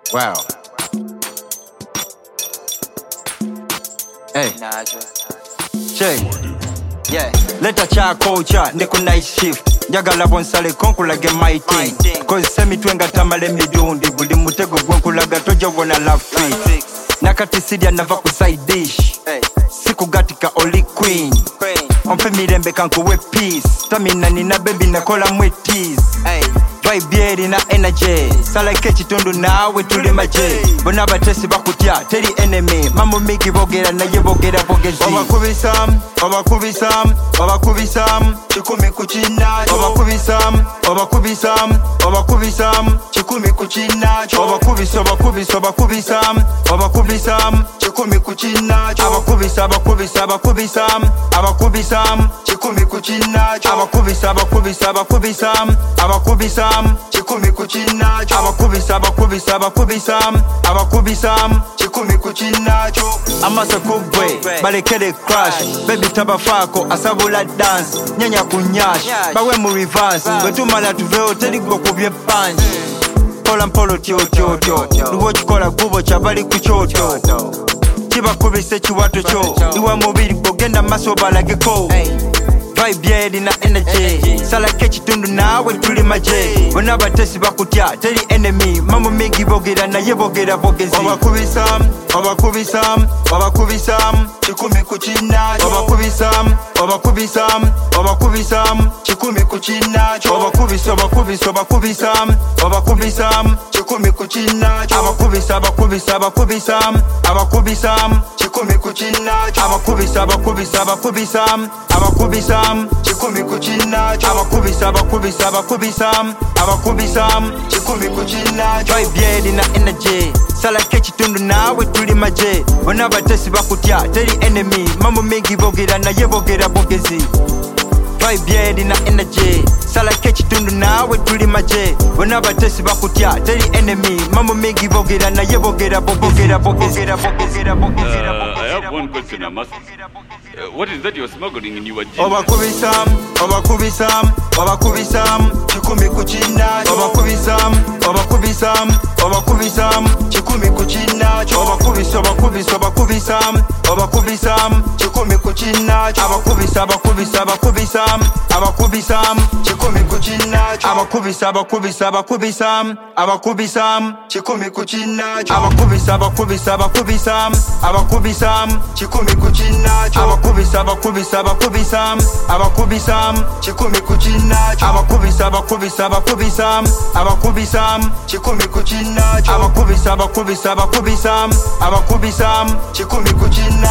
Wow. Hey. Che. Yeah. Leta chako cha ndiko night shift. Njagala bonsale konkulage my thing. Cause semi twenga tamale midundi. Buli mutego gwenkulaga toja wona love tweet. Nakati sidia nava ku side dish. Siku gatika oli queen. Ompe mirembe kankuwe peace. Tamina nina baby nakola mwetis. Vibe na energy. Sala kechitundu nawe tuli maje. Bona batesi bakutya teri enemy. Mambo miki bogera na yebogera bogezi. Obakubisam chikumi kuchina. Obakubisam chikumi kuchina. Obakubisam chikumi kuchina. Abakubisam chikumi kuchina. Abakubisam chikumi kuchina. Abakubisam chikumi kuchina. Amasa kubwe balekele crash. Baby tabafako asabula dance. Nyanya kunyash bawe mu reverse. Betumala tuveo teri gokubye punch. Kola mpolo tio Luwo chikola gubo chabali kuchoto. Chiba kubise chiwato cho. Iwa mobili kogenda maso balageko. Vibe na energy. Sala kechitundu nawe tuli maje. Bona batesi bakutya teri enemy. Mambo mengi bogera na yebogera bogezi. Obakubisam chikumi kuchina. Obakubisam chikumi kuchina. Obakubisam chikumi kuchina. Abakubisam chikumi kuchina. Abakubisam chikumi kuchina. Abakubisam chikumi kuchina. Vibe na energy. Sala kechitundu nawe tuli maje. Bona batesi bakutya teri enemy. Mambo mengi bogera na yebogera bogezi. Vibe na energy. Sala kechitundu nawe tuli maje. Bona batesi bakutya teri enemy. Mambo mengi bogera na yebogera bogera bogezi. I have one question I must. What is that you're smuggling in your jeans? Obakubisam chikumi kuchina. Obakubisam chikumi kuchina. Obakubisam chikumi kuchina. Abakubisam chikumi kuchina. Abakubisam chikumi kuchina. Abakubisam chikumi kuchina. Abakubisam chikumi kuchina. Abakubisam chikumi kuchina. Abakubisam chikumi kuchina.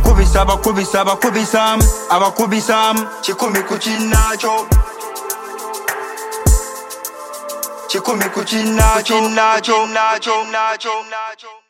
Chikumi kuchina. Chikumi kuchina.